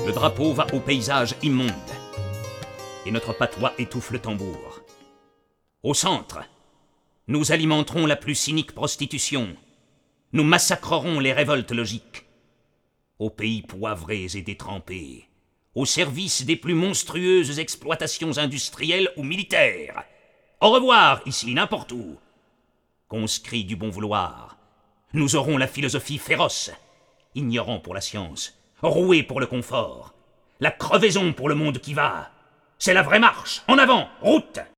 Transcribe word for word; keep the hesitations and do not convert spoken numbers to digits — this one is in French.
Le drapeau va au paysage immonde, et notre patois étouffe le tambour. Au centre, nous alimenterons la plus cynique prostitution. Nous massacrerons les révoltes logiques. Aux pays poivrés et détrempés, au service des plus monstrueuses exploitations industrielles ou militaires. Au revoir, ici, n'importe où. Conscrits du bon vouloir, nous aurons la philosophie féroce, ignorants pour la science, roués pour le confort, la crevaison pour le monde qui va. C'est la vraie marche. En avant, route!